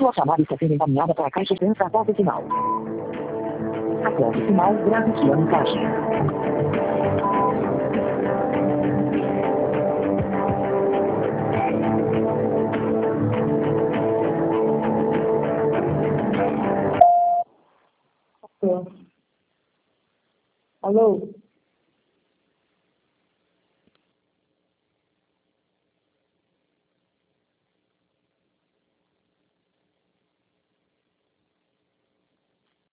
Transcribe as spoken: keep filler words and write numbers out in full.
Sua chamada está sendo encaminhada para a caixa de entrada sinal. Após o sinal, grave sua mensagem. Alô?